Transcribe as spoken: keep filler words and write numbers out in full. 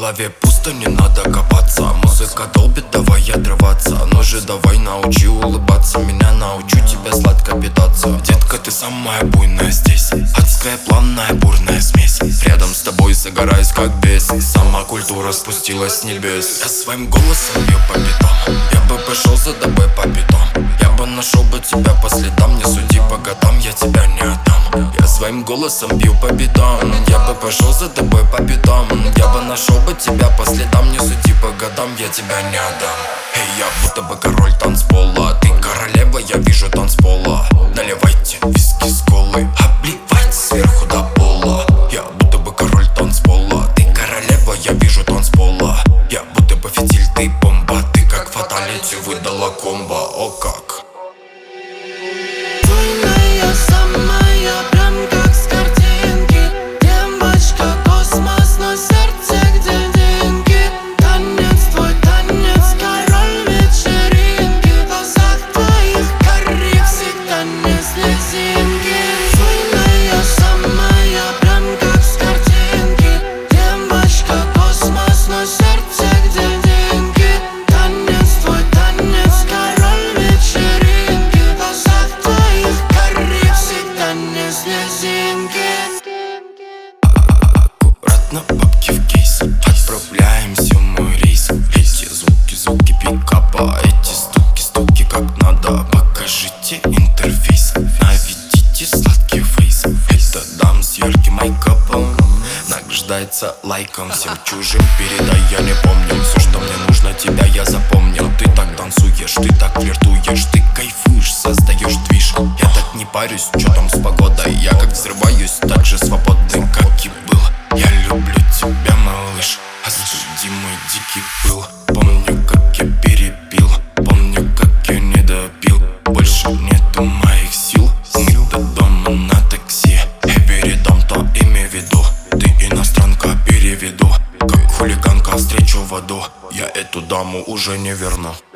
голове пусто, не надо копаться. Музыка долбит, давай отрываться. Ну же давай научи улыбаться. Меня научу тебя сладко питаться. Детка, ты самая буйная здесь. Адская, плавная, бурная смесь. Рядом с тобой загораюсь как бес. Сама культура спустилась с небес. Я своим голосом бью по битам. Я бы пошел за тобой по пятам. Я бы нашел бы тебя по следам. Не суди по годам, я тебя не отдам. Я своим голосом бью по битам. Я бы пошел за тобой по пятам. Я бы нашел бы тебя по следам. Не суди по годам, я тебя не отдам. Эй, я будто бы король танцпола. Ты королева, я вижу танцпола. Наливайте виски с колой, обливайте сверху до пола. Я будто бы король танцпола. Ты королева, я вижу танцпола. Я будто бы фитиль, ты бомба. Ты как фаталити выдала комбо. О как. Буйная самая, прям как с картинки. Девочка, космос, но сердце где деньги. Танец твой, танец, король вечеринки. В глазах твоих гори всегда не слезинки. Буйная самая, прям как с картинки. Девочка, космос, но сердце где деньги. Танец твой, танец, король вечеринки. В глазах твоих гори всегда не слезинки. Аккуратно, бабки в кейс. Отправляемся мой рейс. Эти звуки, звуки пикапа. Эти стуки, стуки как надо. Покажите интерфейс. Наведите сладкий фейс. Это дам с ярким майкапом. Награждается лайком. Всем чужим передай, я не помню. Все, что мне нужно, тебя я запомнил. Ты так танцуешь, ты так флиртуешь. Ты кайфуешь, создаешь движ. Я так не парюсь, что там с погодой. Я как взрываюсь, так же свободный, как и был. Я люблю тебя, малыш. Остуди мой дикий пыл. Помню, как я перепил. Помню, как я не допил. Больше нету моих сил. Мы до дома на такси. Эверидом, то имей в виду. Ты иностранка, переведу. Как хулиганка встречу в аду. Я эту даму уже не верну.